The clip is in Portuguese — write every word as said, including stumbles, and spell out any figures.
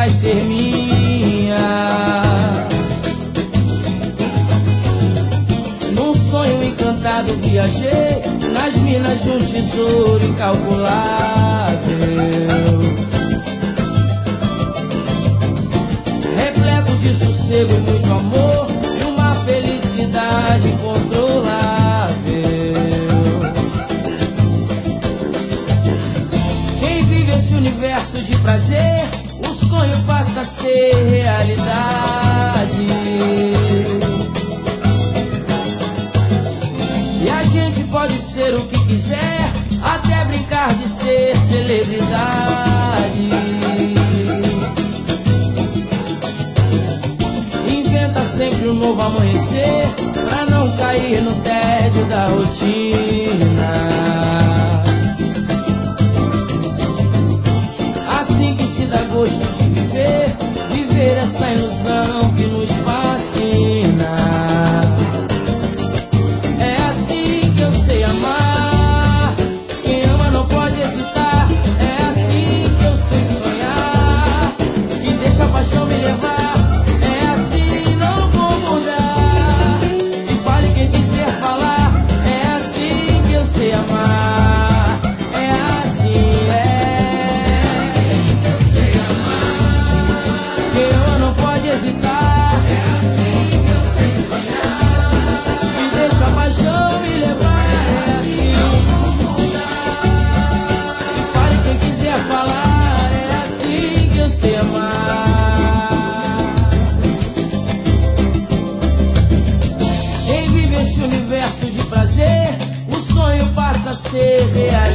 vai ser minha. Num sonho encantado viajei nas minas de um tesouro incalculável, repleto de sossego e muito amor, e uma felicidade incontrolável. Quem vive esse universo de prazer, o sonho passa a ser realidade. E a gente pode ser o que quiser, até brincar de ser celebridade. Inventa sempre um novo amanhecer, pra não cair no tédio da rotina. Assim que se dá gosto de viver, viver essa ilusão que nos fascina. É assim que eu sei amar, quem ama não pode hesitar. É assim que eu sei sonhar, e deixa a paixão me levar. É assim, não vou mudar, e fale quem quiser falar. É assim que eu sei amar, é assim, é assim que eu sei amar, quem ama não pode hesitar. É assim que eu sei sonhar, e deixa a paixão me levar. É assim, não vou mudar, e fale quem quiser falar. É assim que eu sei amar. Quem vive esse universo de prazer, o sonho passa a ser realidade.